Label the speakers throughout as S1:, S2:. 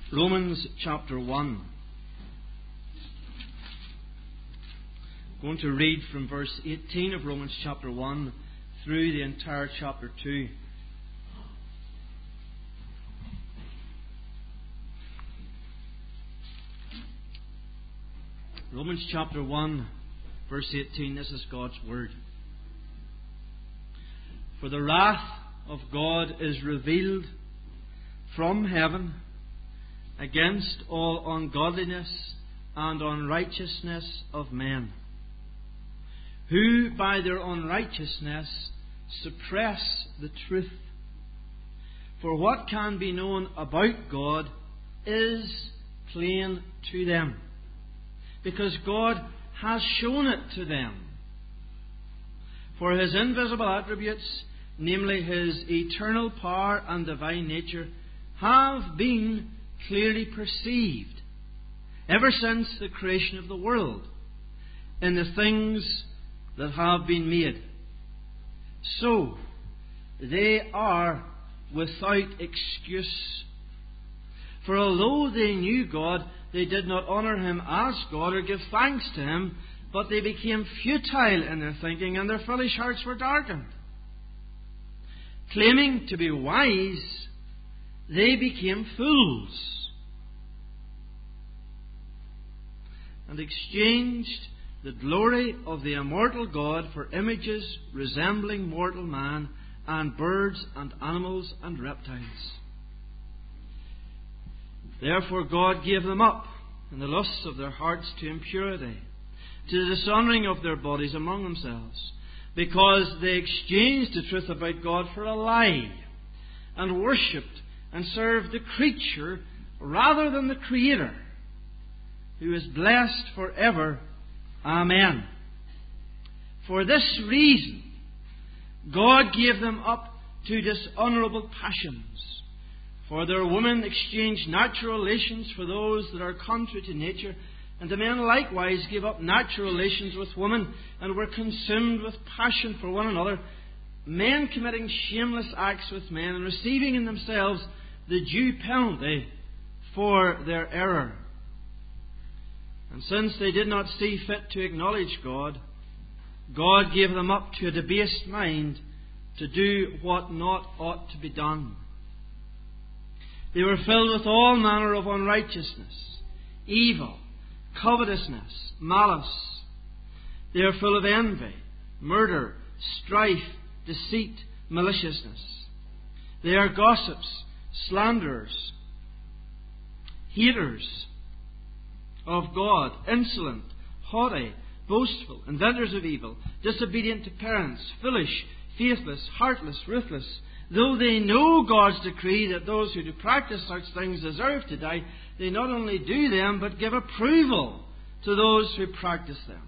S1: Romans chapter 1. I'm going to read from verse 18 of Romans chapter 1 through the entire chapter 2. Romans chapter 1, verse 18. This is God's Word. For the wrath of God is revealed from heaven against all ungodliness and unrighteousness of men, who by their unrighteousness suppress the truth. For what can be known about God is plain to them, because God has shown it to them. For His invisible attributes, namely His eternal power and divine nature, have been clearly perceived ever since the creation of the world in the things that have been made. So they are without excuse. For although they knew God, they did not honour Him as God or give thanks to Him, but they became futile in their thinking, and their foolish hearts were darkened. Claiming to be wise, they became fools and exchanged the glory of the immortal God for images resembling mortal man and birds and animals and reptiles. Therefore God gave them up in the lusts of their hearts to impurity, to the dishonouring of their bodies among themselves, because they exchanged the truth about God for a lie, and worshipped and served the creature rather than the Creator, who is blessed forever. Amen. For this reason, God gave them up to dishonourable passions. For their women exchanged natural relations for those that are contrary to nature, and the men likewise gave up natural relations with women, and were consumed with passion for one another, men committing shameless acts with men, and receiving in themselves the due penalty for their error. And since they did not see fit to acknowledge God, God gave them up to a debased mind to do what not ought to be done. They were filled with all manner of unrighteousness, evil, covetousness, malice. They are full of envy, murder, strife, deceit, maliciousness. They are gossips, slanderers, haters of God, insolent, haughty, boastful, inventors of evil, disobedient to parents, foolish, faithless, heartless, ruthless. Though they know God's decree that those who do practice such things deserve to die, they not only do them, but give approval to those who practice them.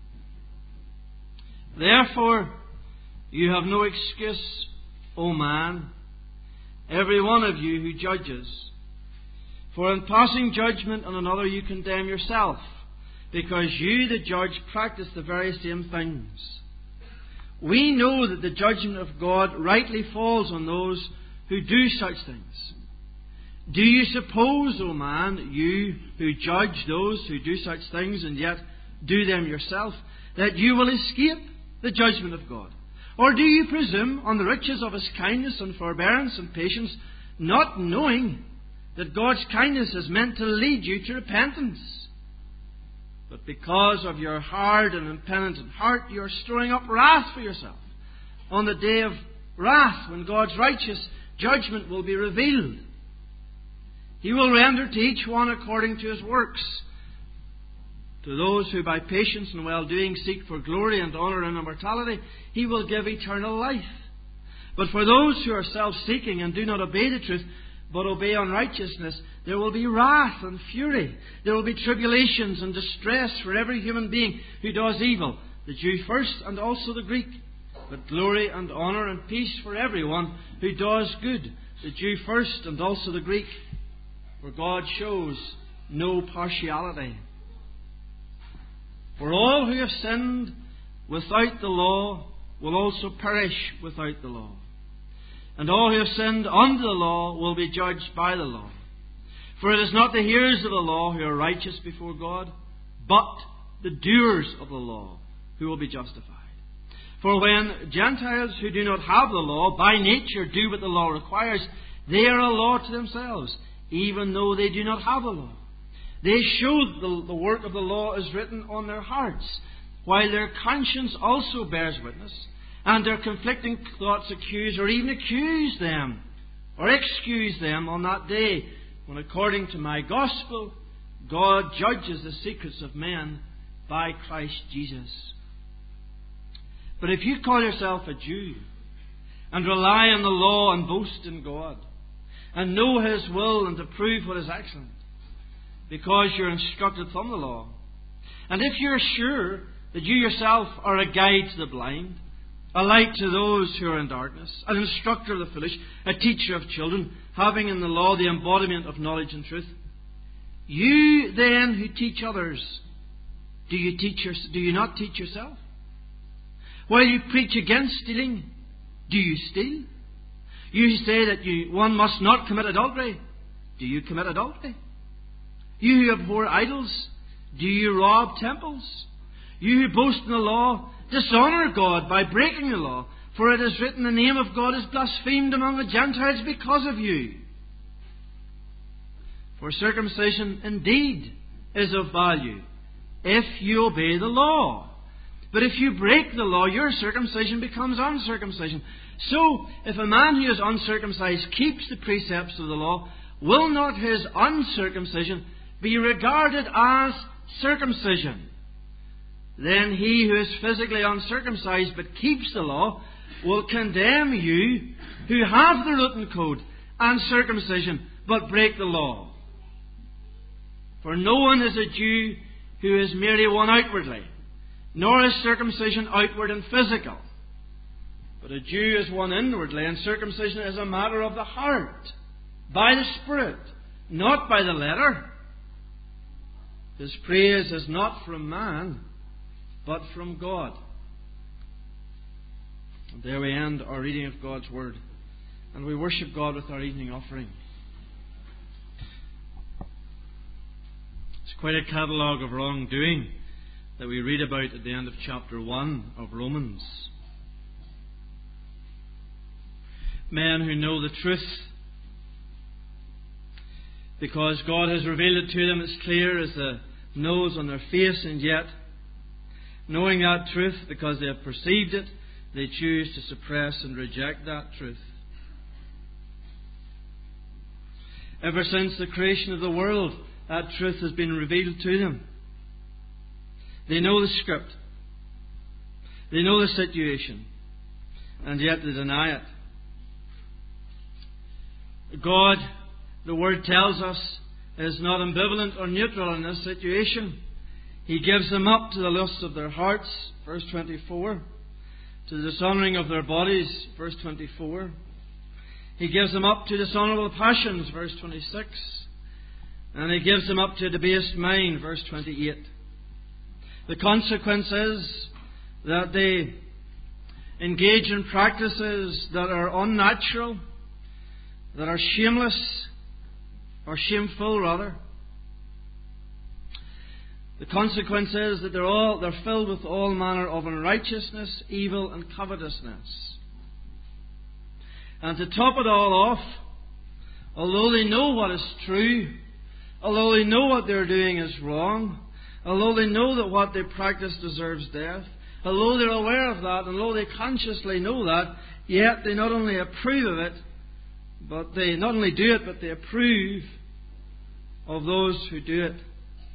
S1: Therefore, you have no excuse, O man, every one of you who judges. For in passing judgment on another you condemn yourself, because you, the judge, practice the very same things. We know that the judgment of God rightly falls on those who do such things. Do you suppose, O man, you who judge those who do such things and yet do them yourself, that you will escape the judgment of God? Or do you presume on the riches of His kindness and forbearance and patience, not knowing that God's kindness is meant to lead you to repentance? But because of your hard and impenitent heart, you are storing up wrath for yourself on the day of wrath, when God's righteous judgment will be revealed. He will render to each one according to his works. To those who by patience and well-doing seek for glory and honour and immortality, He will give eternal life. But for those who are self-seeking and do not obey the truth, but obey unrighteousness, there will be wrath and fury. There will be tribulations and distress for every human being who does evil, the Jew first and also the Greek. But glory and honour and peace for everyone who does good, the Jew first and also the Greek. For God shows no partiality. For all who have sinned without the law will also perish without the law. And all who have sinned under the law will be judged by the law. For it is not the hearers of the law who are righteous before God, but the doers of the law who will be justified. For when Gentiles who do not have the law by nature do what the law requires, they are a law to themselves, even though they do not have the law. They show the work of the law is written on their hearts, while their conscience also bears witness, and their conflicting thoughts accuse or even excuse them on that day, when according to my gospel, God judges the secrets of men by Christ Jesus. But if you call yourself a Jew, and rely on the law and boast in God, and know His will and approve what is excellent, because you're instructed from the law, and if you're sure that you yourself are a guide to the blind, a light to those who are in darkness, an instructor of the foolish, a teacher of children, having in the law the embodiment of knowledge and truth, you then who teach others, do you not teach yourself? While you preach against stealing, do you steal? You say that one must not commit adultery, do you commit adultery? You who abhor idols, do you rob temples? You who boast in the law, dishonour God by breaking the law. For it is written, the name of God is blasphemed among the Gentiles because of you. For circumcision indeed is of value, if you obey the law. But if you break the law, your circumcision becomes uncircumcision. So, if a man who is uncircumcised keeps the precepts of the law, will not his uncircumcision be regarded as circumcision? Then he who is physically uncircumcised but keeps the law will condemn you who have the written code and circumcision but break the law. For no one is a Jew who is merely one outwardly, nor is circumcision outward and physical. But a Jew is one inwardly, and circumcision is a matter of the heart, by the Spirit, not by the letter. His praise is not from man, but from God. And there we end our reading of God's Word. And we worship God with our evening offering. It's quite a catalogue of wrongdoing that we read about at the end of chapter 1 of Romans. Men who know the truth, because God has revealed it to them, it's clear as the nose on their face, and yet, knowing that truth because they have perceived it, they choose to suppress and reject that truth. Ever since the creation of the world, that truth has been revealed to them. They know the script. They know the situation. And yet they deny it. God, the Word tells us, is not ambivalent or neutral in this situation. He gives them up to the lusts of their hearts, verse 24, to the dishonouring of their bodies, verse 24. He gives them up to dishonourable passions, verse 26. And He gives them up to a debased mind, verse 28. The consequence is that they engage in practices that are unnatural, that are shameless, or shameful rather. The consequence is that they're filled with all manner of unrighteousness, evil, and covetousness. And to top it all off, although they know what is true, although they know what they're doing is wrong, although they know that what they practice deserves death, although they're aware of that, and although they consciously know that, yet they not only approve of it, but they not only do it, but they approve of those who do it.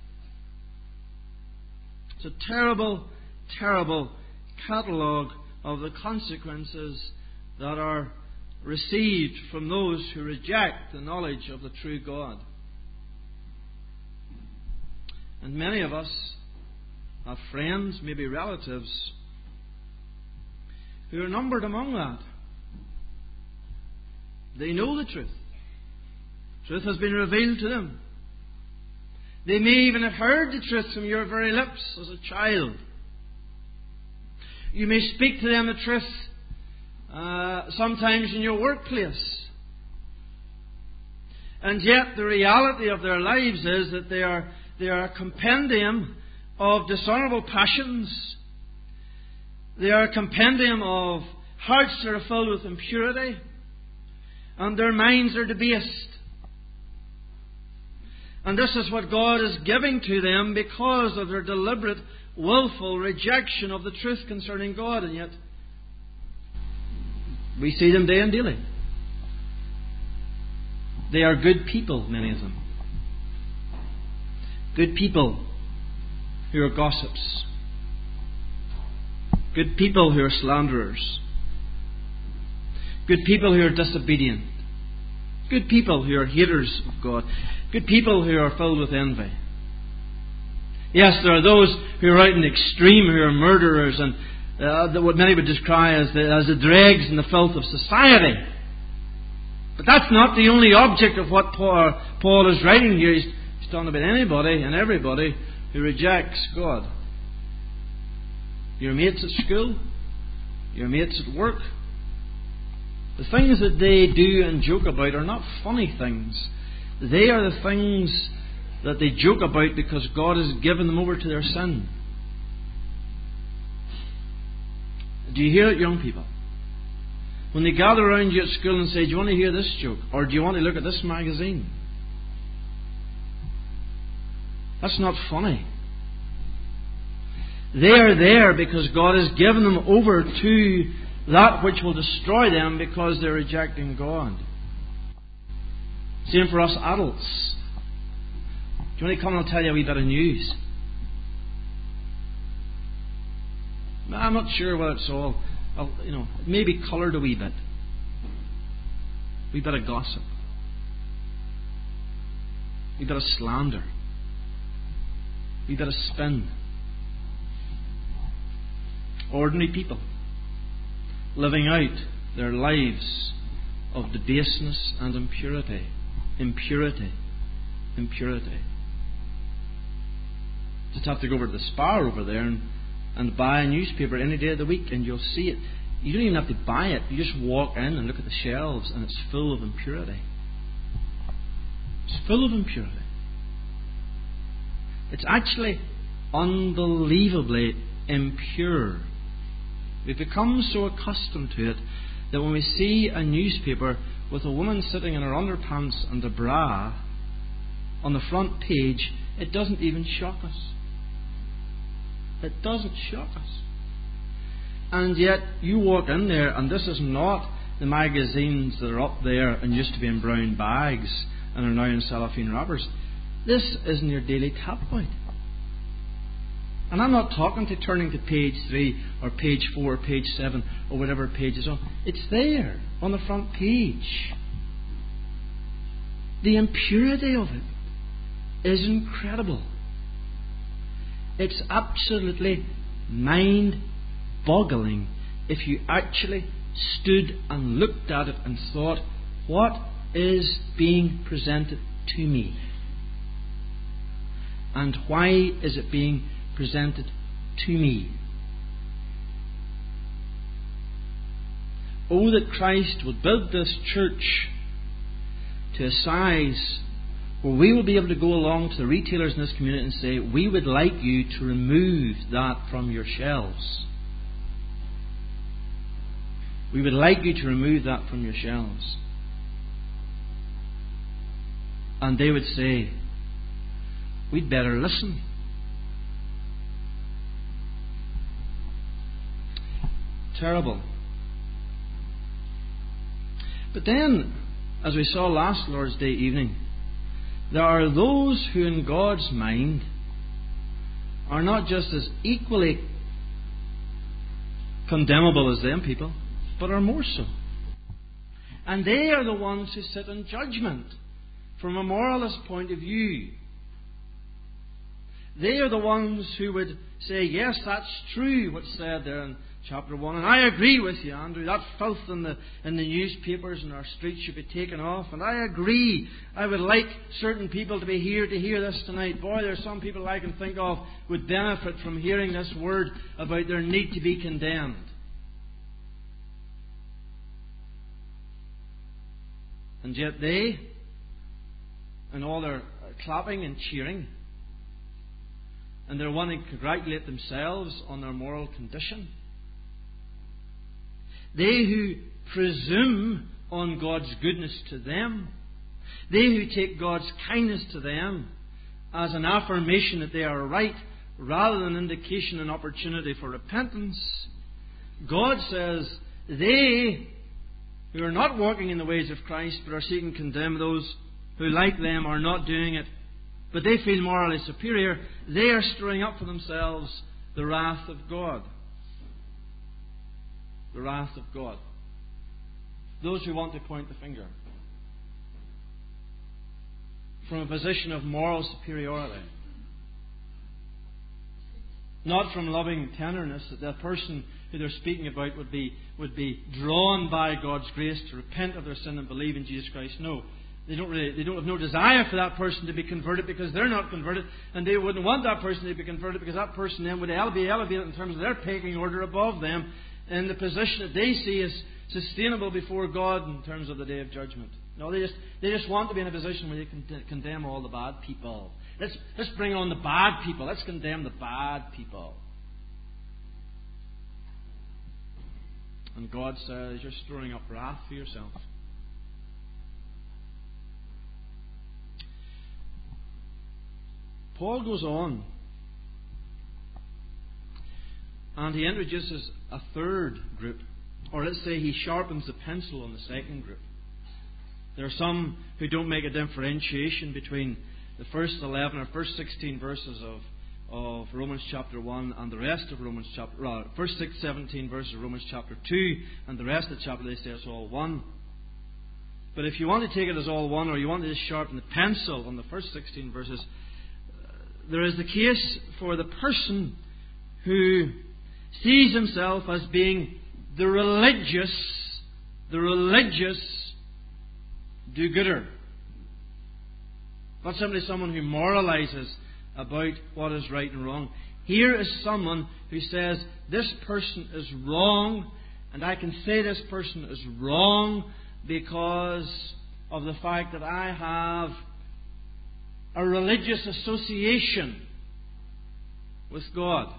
S1: It's a terrible, terrible catalogue of the consequences that are received from those who reject the knowledge of the true God. And many of us have friends, maybe relatives, who are numbered among that. They know the truth. Truth has been revealed to them. They may even have heard the truth from your very lips as a child. You may speak to them the truth sometimes in your workplace. And yet the reality of their lives is that they are a compendium of dishonourable passions. They are a compendium of hearts that are filled with impurity. And their minds are debased. And this is what God is giving to them because of their deliberate, willful rejection of the truth concerning God. And yet, we see them day and daily. They are good people, many of them. Good people who are gossips. Good people who are slanderers. Good people who are disobedient. Good people who are haters of God. Good people who are filled with envy. Yes, there are those who are out in the extreme, who are murderers and what many would describe as the dregs and the filth of society. But that's not the only object of what Paul is writing here. He's talking about anybody and everybody who rejects God. Your mates at school, your mates at work. The things that they do and joke about are not funny things. They are the things that they joke about because God has given them over to their sin. Do you hear it, young people? When they gather around you at school and say, do you want to hear this joke? Or do you want to look at this magazine? That's not funny. They are there because God has given them over to that which will destroy them because they're rejecting God. Same for us adults. Do you want to come and I'll tell you a wee bit of news? I'm not sure whether it's all, it may be coloured a wee bit. A wee bit of gossip. A wee bit of slander. A wee bit of spin. Ordinary people living out their lives of debaseness and impurity. Impurity. Just have to go over to the Spar over there and buy a newspaper any day of the week and you'll see it. You don't even have to buy it. You just walk in and look at the shelves and it's full of impurity. It's full of impurity. It's actually unbelievably impure. We've become so accustomed to it that when we see a newspaper with a woman sitting in her underpants and a bra on the front page, it doesn't even shock us. It doesn't shock us. And yet you walk in there and this is not the magazines that are up there and used to be in brown bags and are now in cellophane wrappers. This isn't your daily tabloid. And I'm not talking to turning to page 3 or page 4 or page 7 or whatever page is on. It's there on the front page. The impurity of it is incredible. It's absolutely mind-boggling if you actually stood and looked at it and thought, what is being presented to me? And why is it being presented to me? Oh, that Christ would build this church to a size where we will be able to go along to the retailers in this community and say, we would like you to remove that from your shelves. We would like you to remove that from your shelves. And they would say, we'd better listen. Terrible. But then, as we saw last Lord's Day evening, there are those who in God's mind are not just as equally condemnable as them people, but are more so. And they are the ones who sit in judgment from a moralist point of view. They are the ones who would say, yes, that's true what's said there in chapter 1. And I agree with you, Andrew. That filth in the newspapers and our streets should be taken off. And I agree. I would like certain people to be here to hear this tonight. Boy, there are some people I can think of would benefit from hearing this word about their need to be condemned. And yet they and all their clapping and cheering, and they're wanting to congratulate themselves on their moral condition. They who presume on God's goodness to them, they who take God's kindness to them as an affirmation that they are right rather than an indication and opportunity for repentance, God says they who are not walking in the ways of Christ but are seeking to condemn those who, like them, are not doing it, but they feel morally superior, they are stirring up for themselves the wrath of God. The wrath of God. Those who want to point the finger from a position of moral superiority, not from loving tenderness, that the person who they're speaking about would be drawn by God's grace to repent of their sin and believe in Jesus Christ. No, they don't have no desire for that person to be converted because they're not converted, and they wouldn't want that person to be converted because that person then would be elevated in terms of their pecking order above them in the position that they see as sustainable before God in terms of the day of judgment. No, they just want to be in a position where they can condemn all the bad people. Let's bring on the bad people. Let's condemn the bad people. And God says, you're storing up wrath for yourself. Paul goes on, and he introduces a third group, or let's say he sharpens the pencil on the second group. There are some who don't make a differentiation between the first 11 or first 16 verses of Romans chapter 1 and the rest of Romans chapter, first 17 verses of Romans chapter 2 and the rest of the chapter. They say it's all one. But if you want to take it as all one, or you want to just sharpen the pencil on the first 16 verses, there is the case for the person who sees himself as being the religious do-gooder. Not simply someone who moralizes about what is right and wrong. Here is someone who says, this person is wrong, and I can say this person is wrong because of the fact that I have a religious association with God.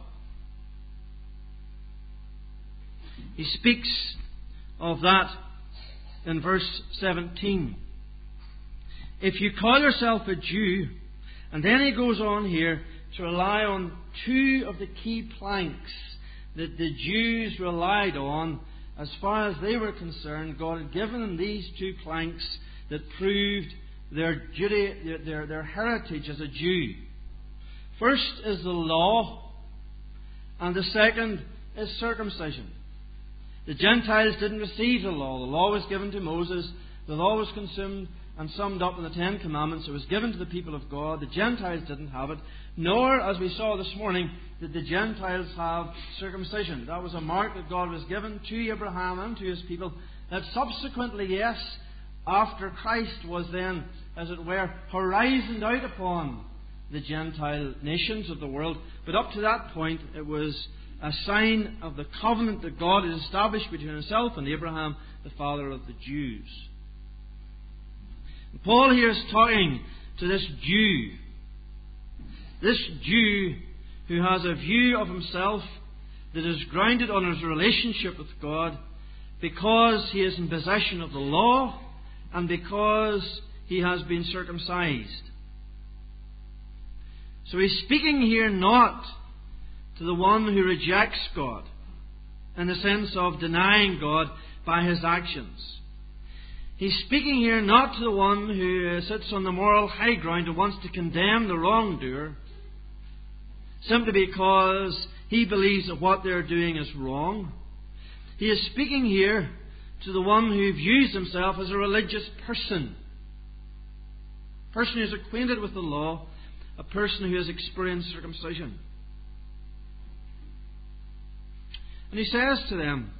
S1: He speaks of that in verse 17. If you call yourself a Jew, and then he goes on here to rely on two of the key planks that the Jews relied on as far as they were concerned. God had given them these two planks that proved their heritage as a Jew. First is the law, and the second is circumcision. The Gentiles didn't receive the law. The law was given to Moses. The law was consumed and summed up in the Ten Commandments. It was given to the people of God. The Gentiles didn't have it. Nor, as we saw this morning, did the Gentiles have circumcision. That was a mark that God was given to Abraham and to his people, that subsequently, yes, after Christ was then, as it were, horizoned out upon the Gentile nations of the world. But up to that point, it was a sign of the covenant that God has established between himself and Abraham, the father of the Jews. And Paul here is talking to this Jew who has a view of himself that is grounded on his relationship with God because he is in possession of the law and because he has been circumcised. So he's speaking here not to the one who rejects God in the sense of denying God by his actions. He's speaking here not to the one who sits on the moral high ground and wants to condemn the wrongdoer simply because he believes that what they're doing is wrong. He is speaking here to the one who views himself as a religious person. A person who is acquainted with the law, a person who has experienced circumcision. And he says to them,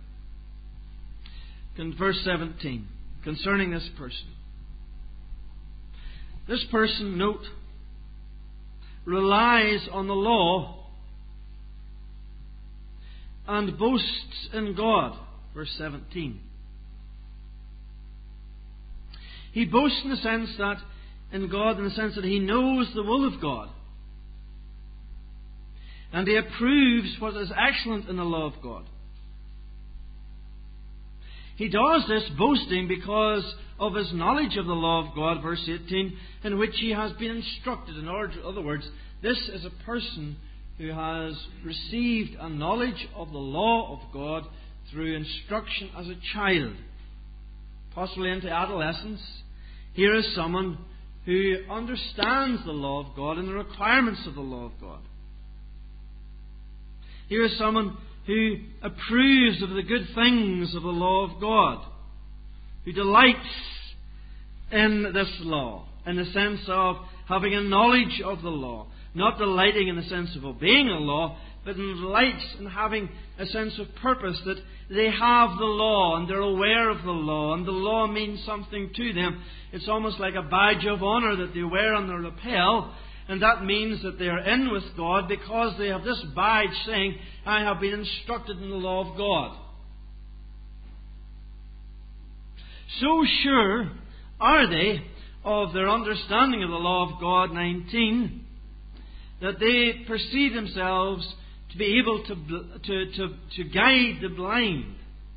S1: in verse 17, concerning this person, note, relies on the law and boasts in God. Verse 17. He boasts in the sense that in God in the sense that he knows the will of God. And he approves what is excellent in the law of God. He does this boasting because of his knowledge of the law of God, verse 18, in which he has been instructed. In other words, this is a person who has received a knowledge of the law of God through instruction as a child, possibly into adolescence. Here is someone who understands the law of God and the requirements of the law of God. Here is someone who approves of the good things of the law of God, who delights in this law, in the sense of having a knowledge of the law, not delighting in the sense of obeying a law, but delights in having a sense of purpose, that they have the law and they're aware of the law, and the law means something to them. It's almost like a badge of honour that they wear on their lapel. And that means that they are in with God because they have this badge saying, I have been instructed in the law of God. So sure are they of their understanding of the law of God, 19, that they perceive themselves to be able to guide the blind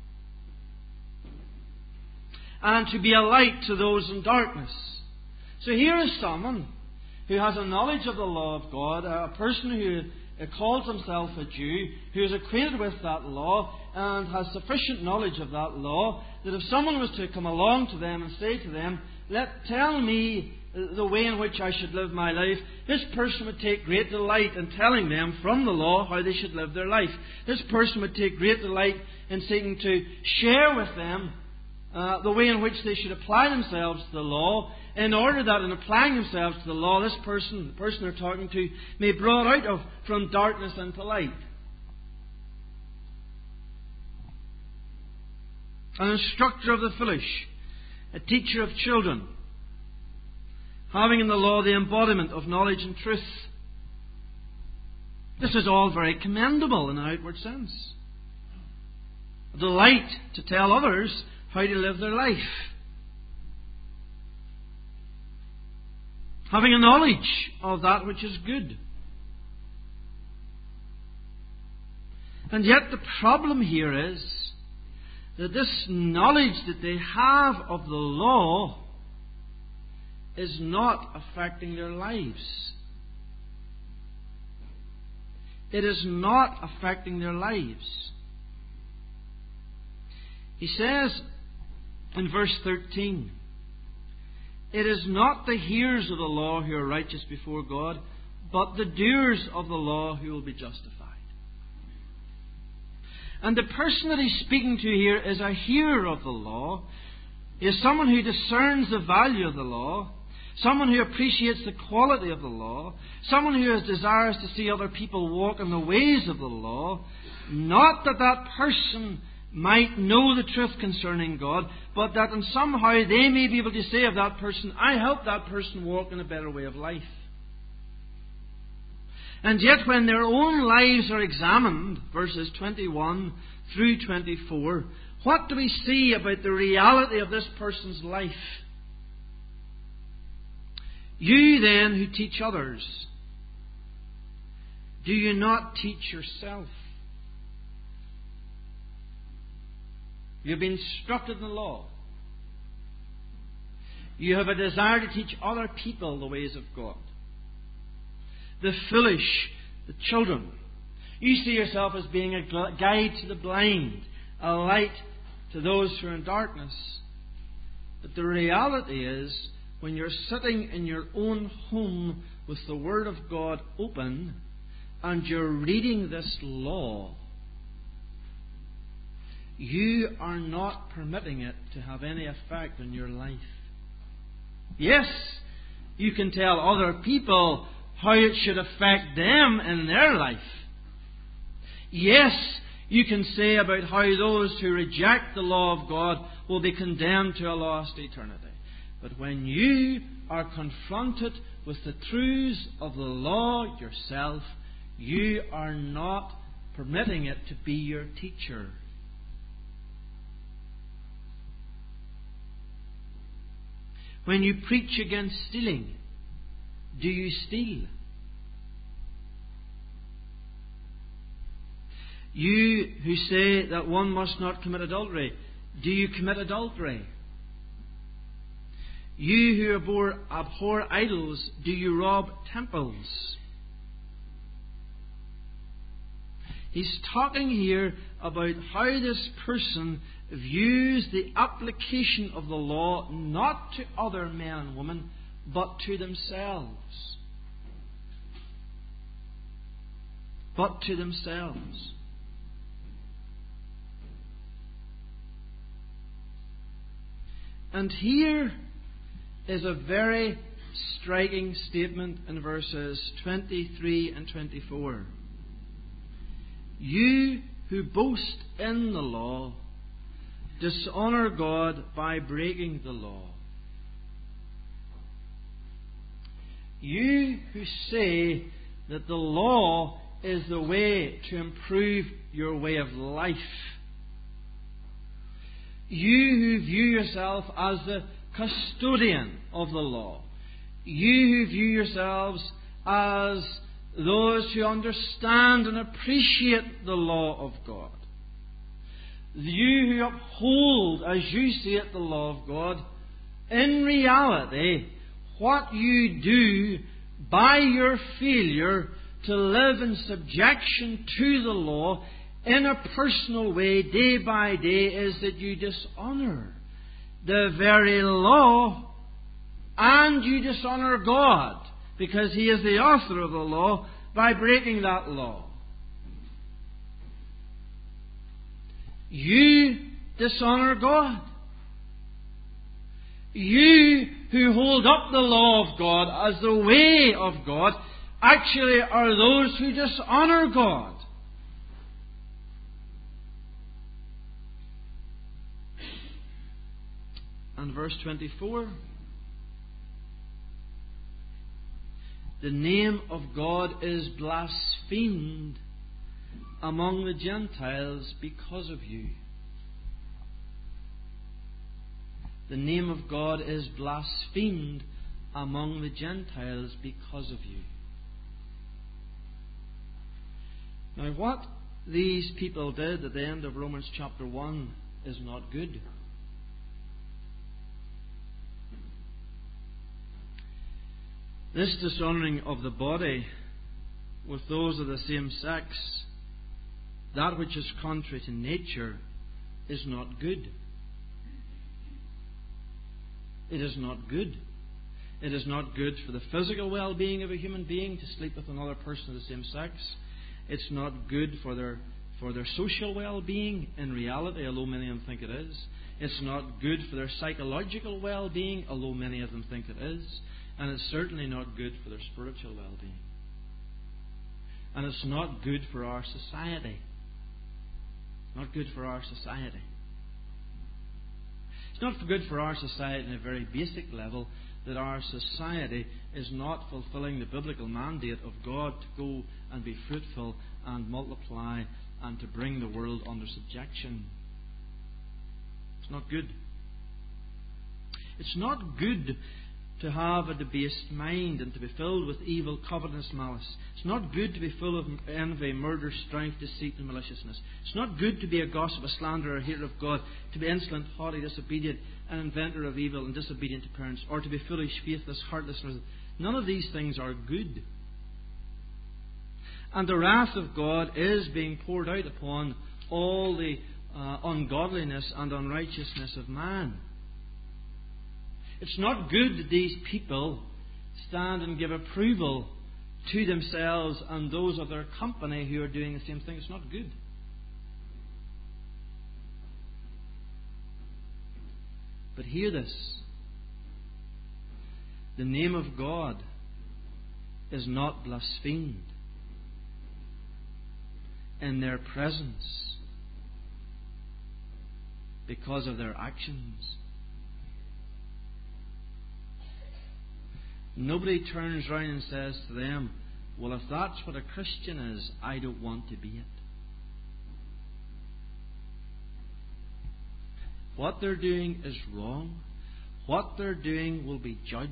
S1: and to be a light to those in darkness. So here is someone who has a knowledge of the law of God, a person who calls himself a Jew, who is acquainted with that law and has sufficient knowledge of that law, that if someone was to come along to them and say to them, tell me the way in which I should live my life, this person would take great delight in telling them from the law how they should live their life. This person would take great delight in seeking to share with them the way in which they should apply themselves to the law, in order that in applying themselves to the law, this person, the person they're talking to, may be brought out from darkness into light. An instructor of the foolish, a teacher of children, having in the law the embodiment of knowledge and truth. This is all very commendable in an outward sense. A delight to tell others how to live their life. Having a knowledge of that which is good. And yet the problem here is that this knowledge that they have of the law is not affecting their lives. It is not affecting their lives. He says in verse 13, it is not the hearers of the law who are righteous before God, but the doers of the law who will be justified. And the person that he's speaking to here is a hearer of the law. He is someone who discerns the value of the law, someone who appreciates the quality of the law, someone who has desires to see other people walk in the ways of the law. Not that that person might know the truth concerning God, but that in somehow they may be able to say of that person, I help that person walk in a better way of life. And yet when their own lives are examined, verses 21 through 24, what do we see about the reality of this person's life? You then who teach others, do you not teach yourself? You've been instructed in the law. You have a desire to teach other people the ways of God. The foolish, the children. You see yourself as being a guide to the blind, a light to those who are in darkness. But the reality is, when you're sitting in your own home with the Word of God open and you're reading this law, you are not permitting it to have any effect on your life. Yes, you can tell other people how it should affect them in their life. Yes, you can say about how those who reject the law of God will be condemned to a lost eternity. But when you are confronted with the truths of the law yourself, you are not permitting it to be your teacher. When you preach against stealing, do you steal? You who say that one must not commit adultery, do you commit adultery? You who abhor idols, do you rob temples? He's talking here about how this person views the application of the law not to other men and women, but to themselves. But to themselves. And here is a very striking statement in verses 23 and 24. You who boast in the law dishonour God by breaking the law. You who say that the law is the way to improve your way of life. You who view yourself as the custodian of the law. You who view yourselves as those who understand and appreciate the law of God. You who uphold, as you see it, the law of God. In reality, what you do by your failure to live in subjection to the law in a personal way, day by day, is that you dishonour the very law, and you dishonour God, because He is the author of the law, by breaking that law. You dishonour God. You who hold up the law of God as the way of God actually are those who dishonour God. And verse 24. The name of God is blasphemed among the Gentiles because of you. The name of God is blasphemed among the Gentiles because of you. Now, what these people did at the end of Romans chapter 1 is not good. This dishonouring of the body with those of the same sex, that which is contrary to nature, is not good. It is not good. It is not good for the physical well-being of a human being to sleep with another person of the same sex. It's not good for their social well-being in reality, although many of them think it is. It's not good for their psychological well-being, although many of them think it is. And it's certainly not good for their spiritual well-being. And it's not good for our society. Not good for our society. It's not good for our society in a very basic level that our society is not fulfilling the biblical mandate of God to go and be fruitful and multiply and to bring the world under subjection. It's not good. It's not good to have a debased mind and to be filled with evil, covetousness, malice. It's not good to be full of envy, murder, strife, deceit, and maliciousness. It's not good to be a gossip, a slanderer, a hater of God, to be insolent, haughty, disobedient, an inventor of evil, and disobedient to parents, or to be foolish, faithless, heartless. None of these things are good. And the wrath of God is being poured out upon all the ungodliness and unrighteousness of man. It's not good that these people stand and give approval to themselves and those of their company who are doing the same thing. It's not good. But hear this. The name of God is not blasphemed in their presence because of their actions. Nobody turns round and says to them, well, if that's what a Christian is, I don't want to be it. What they're doing is wrong. what they're doing will be judged.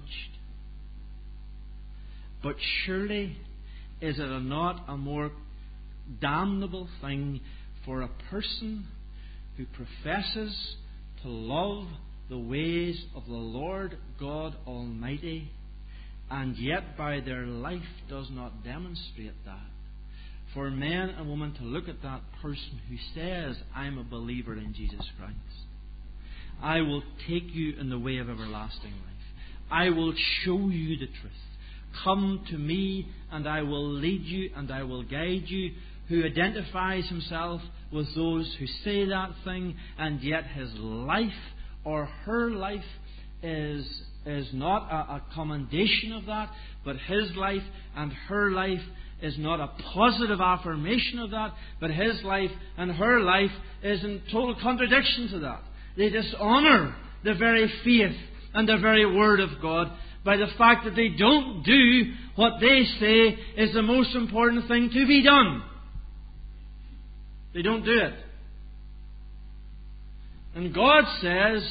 S1: But surely is it not a more damnable thing for a person who professes to love the ways of the Lord God Almighty, and yet by their life does not demonstrate that? For men and women to look at that person who says, I'm a believer in Jesus Christ. I will take you in the way of everlasting life. I will show you the truth. Come to me and I will lead you and I will guide you. Who identifies himself with those who say that thing, and yet his life or her life is not a commendation of that, but his life and her life is not a positive affirmation of that, but his life and her life is in total contradiction to that. They dishonour the very faith and the very Word of God by the fact that they don't do what they say is the most important thing to be done. They don't do it. And God says,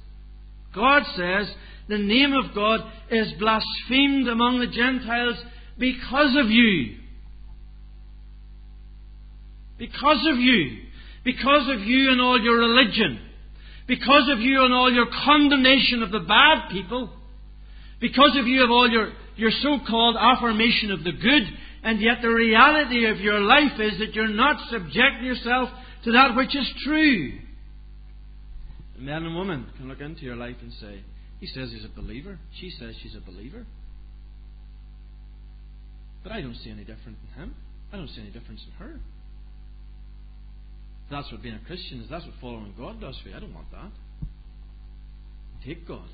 S1: the name of God is blasphemed among the Gentiles because of you. Because of you. Because of you and all your religion. Because of you and all your condemnation of the bad people. Because of you of all your so-called affirmation of the good. And yet the reality of your life is that you're not subjecting yourself to that which is true. Men and women can look into your life and say, he says he's a believer. She says she's a believer. But I don't see any difference in him. I don't see any difference in her. That's what being a Christian is. That's what following God does for you. I don't want that. Take God.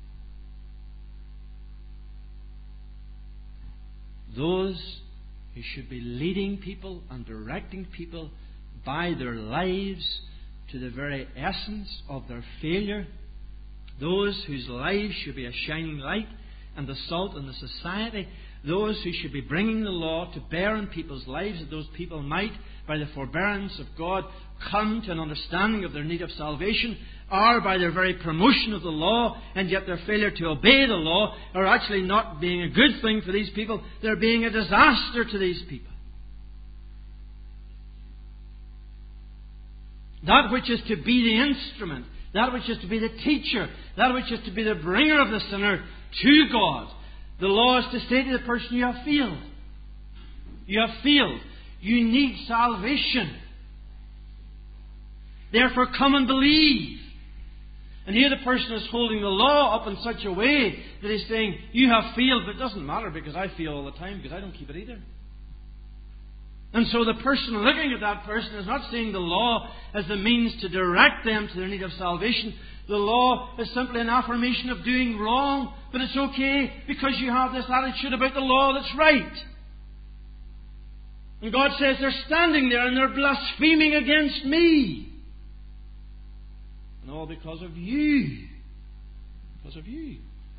S1: Those who should be leading people and directing people by their lives to the very essence of their failure. Those whose lives should be a shining light and the salt in the society. Those who should be bringing the law to bear in people's lives, that those people might, by the forbearance of God, come to an understanding of their need of salvation, are by their very promotion of the law, and yet their failure to obey the law, are actually not being a good thing for these people. They're being a disaster to these people. That which is to be the instrument, that which is to be the teacher, that which is to be the bringer of the sinner to God. The law is to say to the person, you have failed. You have failed. You need salvation. Therefore come and believe. And here the person is holding the law up in such a way that he's saying, you have failed, but it doesn't matter because I fail all the time because I don't keep it either. And so the person looking at that person is not seeing the law as the means to direct them to their need of salvation. The law is simply an affirmation of doing wrong, but it's okay because you have this attitude about the law that's right. And God says they're standing there and they're blaspheming against me. And all because of you. Because of you.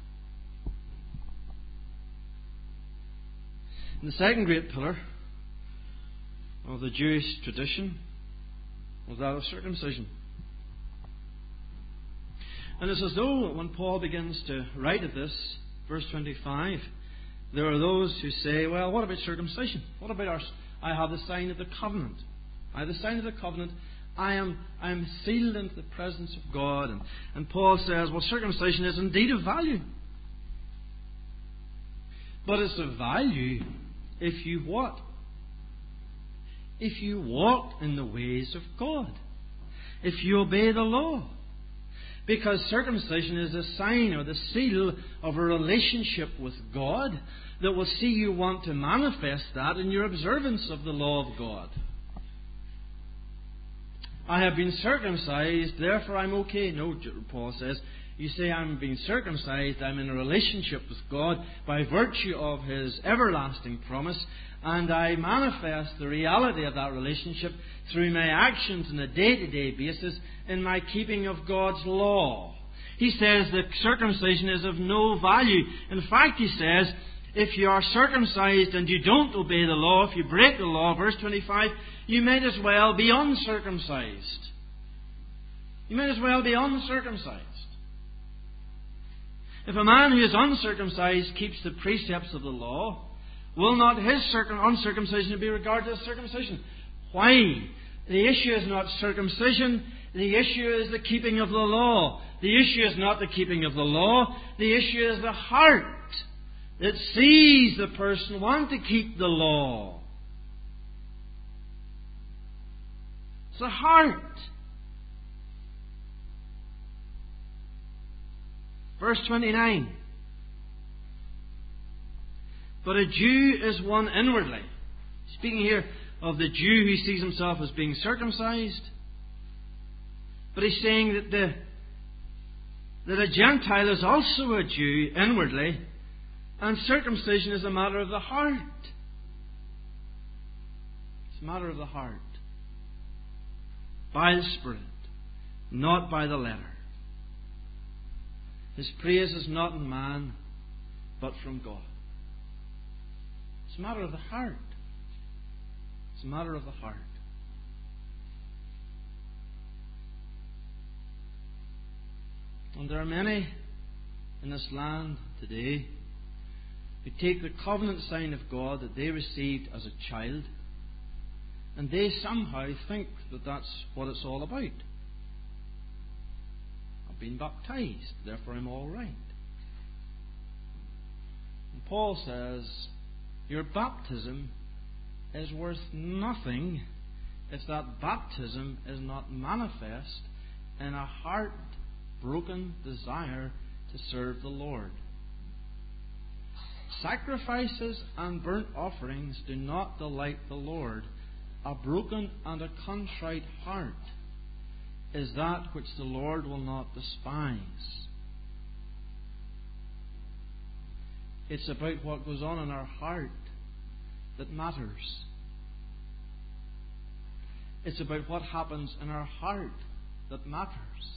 S1: And the second great pillar of the Jewish tradition was that of circumcision. And it's as though when Paul begins to write at this, verse 25, there are those who say, well, what about circumcision? What about I have the sign of the covenant. I have the sign of the covenant. I am sealed into the presence of God. And Paul says, well, circumcision is indeed of value. But it's of value if you what? If you walk in the ways of God. If you obey the law. Because circumcision is a sign or the seal of a relationship with God that will see you want to manifest that in your observance of the law of God. I have been circumcised, therefore I'm okay. No, Paul says, you say I'm being circumcised, I'm in a relationship with God by virtue of His everlasting promise, and I manifest the reality of that relationship through my actions on a day-to-day basis in my keeping of God's law. He says that circumcision is of no value. In fact, he says, if you are circumcised and you don't obey the law, if you break the law, verse 25, you might as well be uncircumcised. You might as well be uncircumcised. If a man who is uncircumcised keeps the precepts of the law, will not his uncircumcision be regarded as circumcision? Why? The issue is not circumcision. The issue is the keeping of the law. The issue is not the keeping of the law. The issue is the heart that sees the person want to keep the law. It's the heart. Verse 29. But a Jew is one inwardly. Speaking here of the Jew who sees himself as being circumcised. But he's saying that a Gentile is also a Jew inwardly, and circumcision is a matter of the heart. It's a matter of the heart. By the Spirit, not by the letter. His praise is not in man, but from God. It's a matter of the heart. It's a matter of the heart. And there are many in this land today who take the covenant sign of God that they received as a child, and they somehow think that that's what it's all about. I've been baptized, therefore I'm all right. And Paul says, your baptism is worth nothing if that baptism is not manifest in a heart-broken desire to serve the Lord. Sacrifices and burnt offerings do not delight the Lord. A broken and a contrite heart is that which the Lord will not despise. It's about what goes on in our heart that matters. It's about what happens in our heart that matters.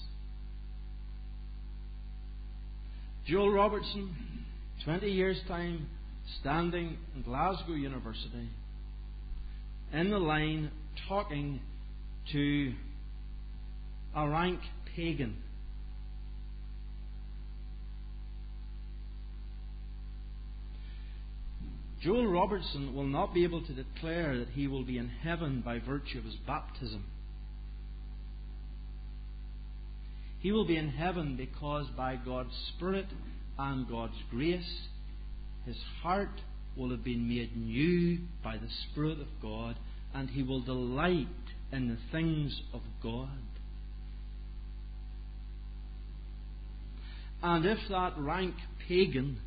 S1: Joel Robertson, 20 years' time, standing in Glasgow University, in the line talking to a rank pagan. Joel Robertson will not be able to declare that he will be in heaven by virtue of his baptism. He will be in heaven because by God's Spirit and God's grace, his heart will have been made new by the Spirit of God, and he will delight in the things of God. And if that rank pagan,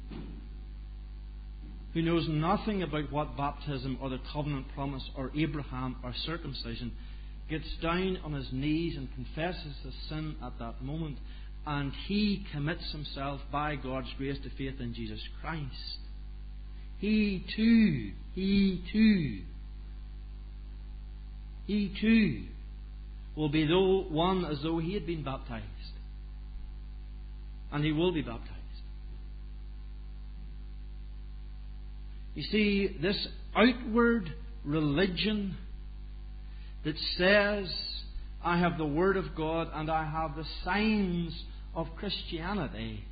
S1: who knows nothing about what baptism or the covenant promise or Abraham or circumcision, gets down on his knees and confesses his sin at that moment, and he commits himself by God's grace to faith in Jesus Christ, he too will be one as though he had been baptized. And he will be baptized. You see, this outward religion that says, I have the Word of God and I have the signs of Christianity,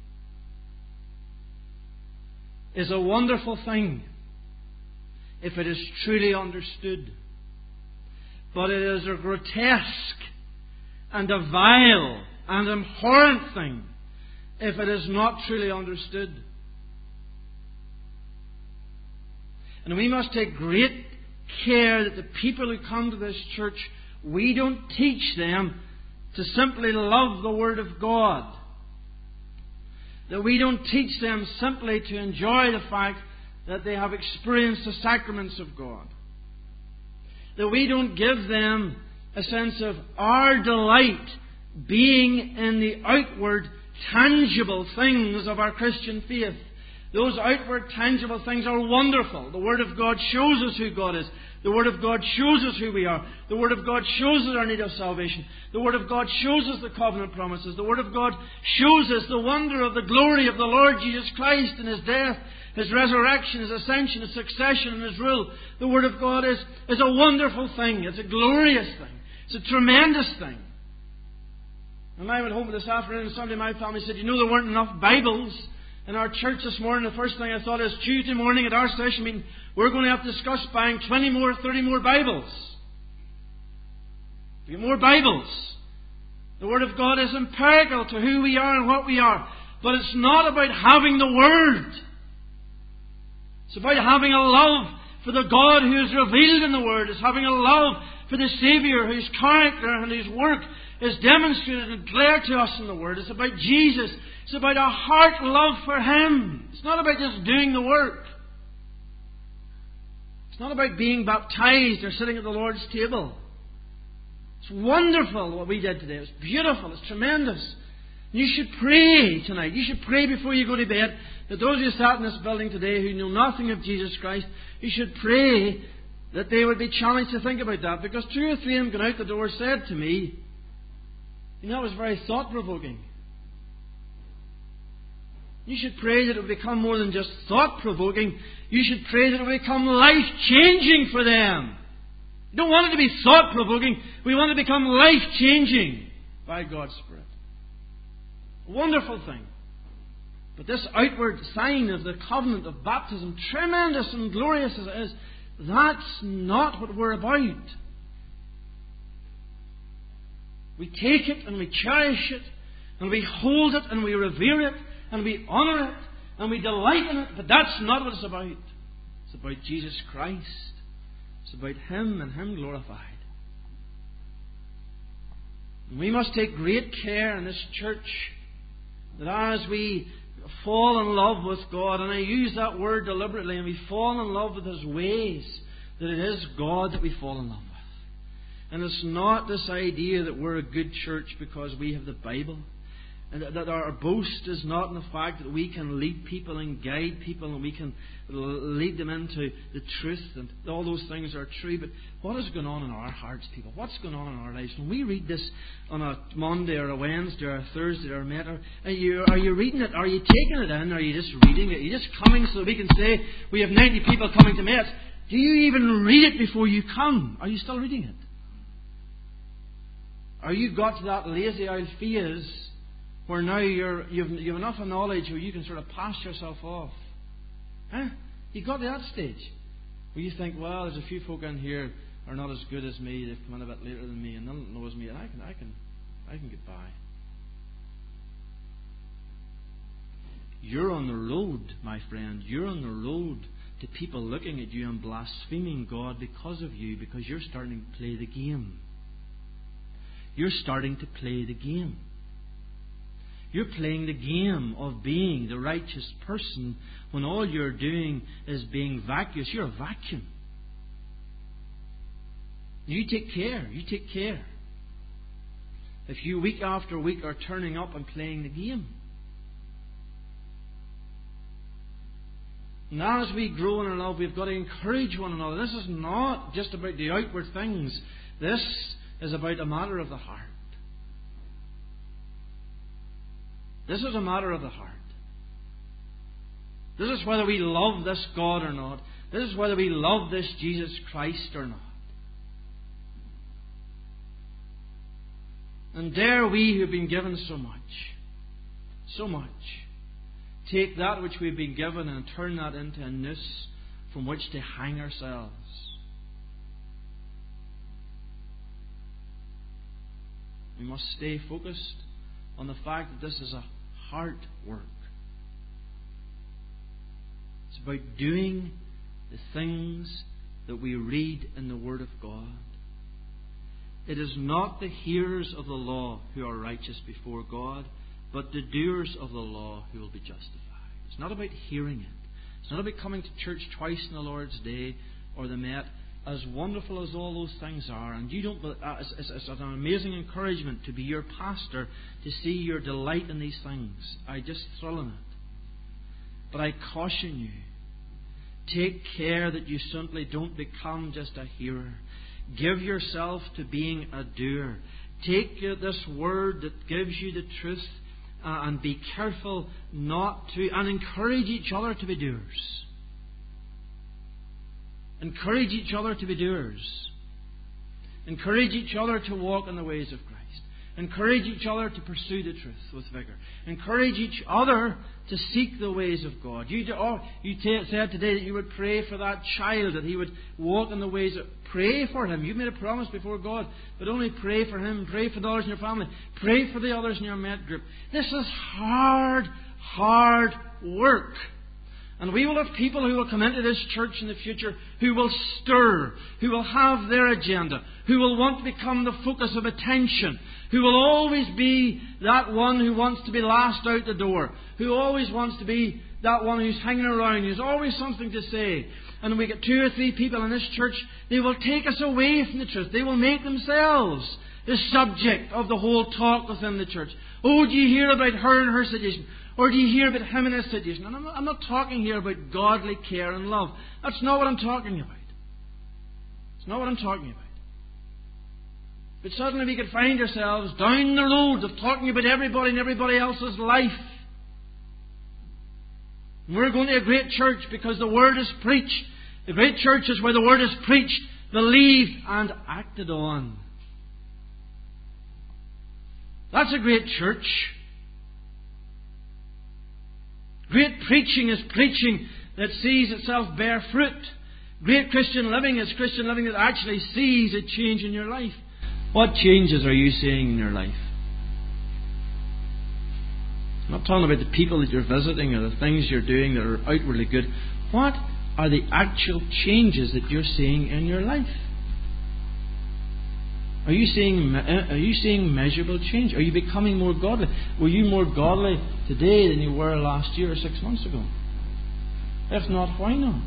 S1: is a wonderful thing if it is truly understood. But it is a grotesque and a vile and abhorrent thing if it is not truly understood. And we must take great care that the people who come to this church, we don't teach them to simply love the Word of God. That we don't teach them simply to enjoy the fact that they have experienced the sacraments of God. That we don't give them a sense of our delight being in the outward, tangible things of our Christian faith. Those outward, tangible things are wonderful. The Word of God shows us who God is. The Word of God shows us who we are. The Word of God shows us our need of salvation. The Word of God shows us the covenant promises. The Word of God shows us the wonder of the glory of the Lord Jesus Christ and His death, His resurrection, His ascension, His succession and His rule. The Word of God is a wonderful thing. It's a glorious thing. It's a tremendous thing. And I went home this afternoon and somebody in my family said, you know, there weren't enough Bibles in our church this morning, the first thing I thought is Tuesday morning at our session meeting, we're going to have to discuss buying 20 more, 30 more Bibles. To get more Bibles. The Word of God is empirical to who we are and what we are. But it's not about having the Word. It's about having a love for the God who is revealed in the Word. It's having a love for the Saviour whose character and whose work is demonstrated and declared to us in the Word. It's about Jesus. It's about a heart love for Him. It's not about just doing the work. It's not about being baptized or sitting at the Lord's table. It's wonderful what we did today. It was beautiful. It's tremendous. You should pray tonight. You should pray before you go to bed that those who sat in this building today who know nothing of Jesus Christ, you should pray that they would be challenged to think about that. Because 2 or 3 of them going out the door said to me, you know, it was very thought-provoking. You should pray that it would become more than just thought-provoking. You should pray that it would become life-changing for them. We don't want it to be thought-provoking. We want it to become life-changing by God's Spirit. A wonderful thing. But this outward sign of the covenant of baptism, tremendous and glorious as it is, that's not what we're about. We take it and we cherish it, and we hold it and we revere it, and we honour it, and we delight in it, but that's not what it's about. It's about Jesus Christ. It's about Him and Him glorified. And we must take great care in this church that as we fall in love with God, and I use that word deliberately, and we fall in love with His ways, that it is God that we fall in love with. And it's not this idea that we're a good church because we have the Bible. And that our boast is not in the fact that we can lead people and guide people and we can lead them into the truth, and all those things are true. But what is going on in our hearts, people? What's going on in our lives? When we read this on a Monday or a Wednesday or a Thursday or a Met, are you reading it? Are you taking it in? Or are you just reading it? Are you just coming so we can say we have 90 people coming to Met? Do you even read it before you come? Are you still reading it? Are you got to that lazy old phase where now you've enough knowledge where you can sort of pass yourself off? Huh? You got to that stage where you think, well, there's a few folk in here who are not as good as me. They've come in a bit later than me, and they don't know as me, and I can get by. You're on the road, my friend. You're on the road to people looking at you and blaspheming God because of you, because you're starting to play the game. You're starting to play the game. You're playing the game of being the righteous person when all you're doing is being vacuous. You're a vacuum. You take care. You take care. If you week after week are turning up and playing the game. Now as we grow in our love, we've got to encourage one another. This is not just about the outward things. This is about a matter of the heart. This is a matter of the heart. This is whether we love this God or not. This is whether we love this Jesus Christ or not. And dare we who have been given so much, take that which we've been given and turn that into a noose from which to hang ourselves. We must stay focused on the fact that this is a heart work. It's about doing the things that we read in the Word of God. It is not the hearers of the law who are righteous before God, but the doers of the law who will be justified. It's not about hearing it. It's not about coming to church twice in the Lord's Day or the Met. As wonderful as all those things are, and you don't, it's an amazing encouragement to be your pastor, to see your delight in these things. I just thrill in it. But I caution you, take care that you simply don't become just a hearer. Give yourself to being a doer. Take this word that gives you the truth and be careful not to, and encourage each other to be doers. Encourage each other to be doers. Encourage each other to walk in the ways of Christ. Encourage each other to pursue the truth with vigour. Encourage each other to seek the ways of God. You said today that you would pray for that child, that he would walk in the ways of... Pray for him. You've made a promise before God, but only pray for him. Pray for the others in your family. Pray for the others in your Met group. This is hard work. And we will have people who will come into this church in the future who will stir, who will have their agenda, who will want to become the focus of attention, who will always be that one who wants to be last out the door, who always wants to be that one who's hanging around, who's always something to say. And when we get 2 or 3 people in this church, they will take us away from the truth. They will make themselves the subject of the whole talk within the church. Oh, do you hear about her and her situation? Or do you hear about him and his situation? And I'm not talking here about godly care and love. That's not what I'm talking about. It's not what I'm talking about. But suddenly we could find ourselves down the road of talking about everybody and everybody else's life. And we're going to a great church because the Word is preached. The great church is where the Word is preached, believed and acted on. That's a great church. Great preaching is preaching that sees itself bear fruit. Great Christian living is Christian living that actually sees a change in your life. What changes are you seeing in your life? I'm not talking about the people that you're visiting or the things you're doing that are outwardly good. What are the actual changes that you're seeing in your life? Are you seeing measurable change? Are you becoming more godly? Were you more godly today than you were last year or 6 months ago? If not, why not?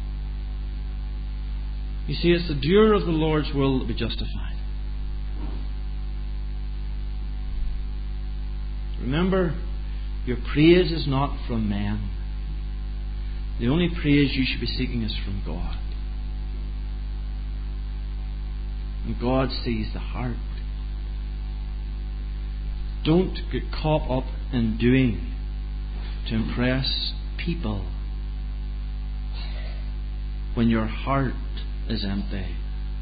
S1: You see, it's the doer of the Lord's will that will be justified. Remember, your praise is not from man. The only praise you should be seeking is from God. And God sees the heart. Don't get caught up in doing to impress people when your heart is empty.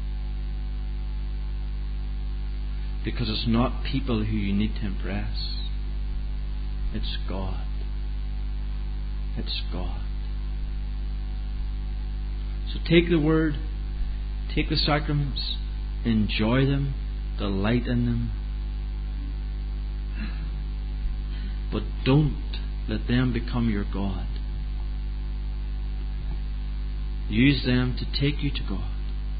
S1: Because it's not people who you need to impress. It's God. It's God. So take the Word, take the sacraments, enjoy them, delight in them, but don't let them become your God. Use them to take you to God.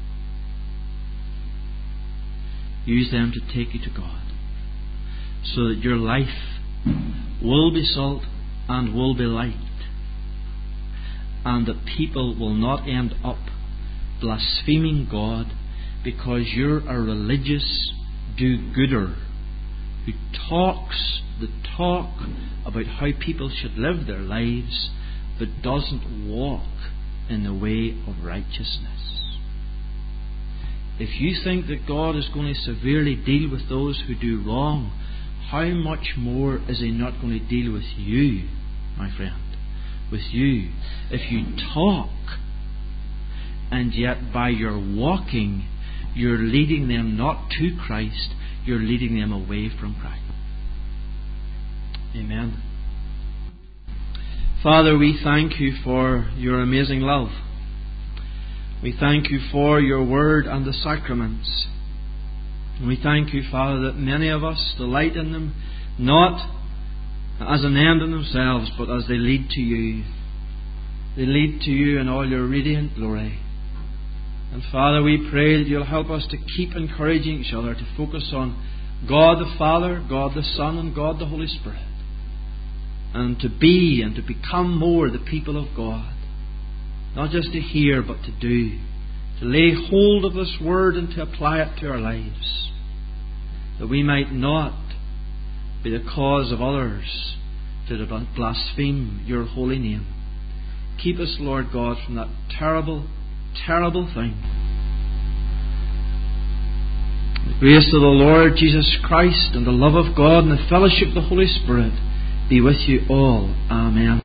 S1: Use them to take you to God, so that your life will be salt and will be light, and that people will not end up blaspheming God because you're a religious do-gooder who talks the talk about how people should live their lives but doesn't walk in the way of righteousness. If you think that God is going to severely deal with those who do wrong, how much more is He not going to deal with you, my friend? With you. If you talk and yet by your walking you're leading them not to Christ, you're leading them away from Christ. Amen. Father, we thank You for Your amazing love. We thank You for Your Word and the sacraments. And we thank You, Father, that many of us delight in them, not as an end in themselves, but as they lead to You. They lead to You in all Your radiant glory. And Father, we pray that You'll help us to keep encouraging each other to focus on God the Father, God the Son, and God the Holy Spirit. And to be and to become more the people of God. Not just to hear, but to do. To lay hold of this Word and to apply it to our lives. That we might not be the cause of others to blaspheme Your holy name. Keep us, Lord God, from that terrible thing. The grace of the Lord Jesus Christ and the love of God and the fellowship of the Holy Spirit be with you all. Amen.